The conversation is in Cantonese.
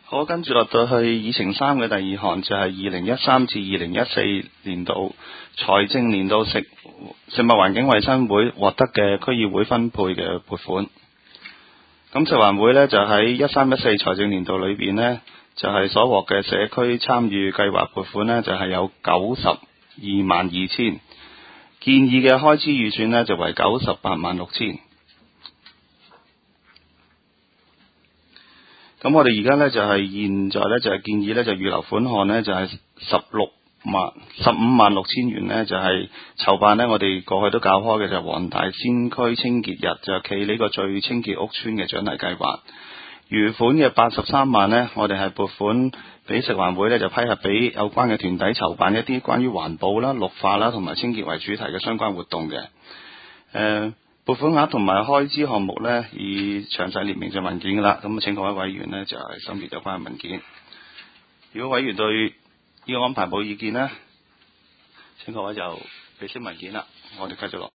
好，跟住落到去議程3嘅第2項，就係2013至2014年度財政年度食物環境衞生會獲得嘅區議會分配嘅撥款。咁食環會呢，就喺1314財政年度裏邊呢，就係所獲嘅社區參與計劃撥款呢，就係有922000，建議嘅開支預算呢，就為986000。咁我哋而家呢，就係現在呢，就係建議呢，就預留款項呢，就係156000元呢，就係籌辦呢，我哋過去都搞開嘅就係黃大仙區清潔日，就企呢個最清潔屋邨嘅獎勵計劃。餘款嘅83萬呢，我哋係撥款俾食環會呢，就批核俾有關嘅團體籌辦一啲關於環保啦、綠化啦同埋清潔為主題嘅相關活動嘅。撥款額同埋開支項目呢，以詳細列明咗文件㗎啦。咁請各位委員呢，就係審閱有關嘅文件。如果委員對呢個安排冇意見呢，請各位就備悉文件啦。我哋繼續落。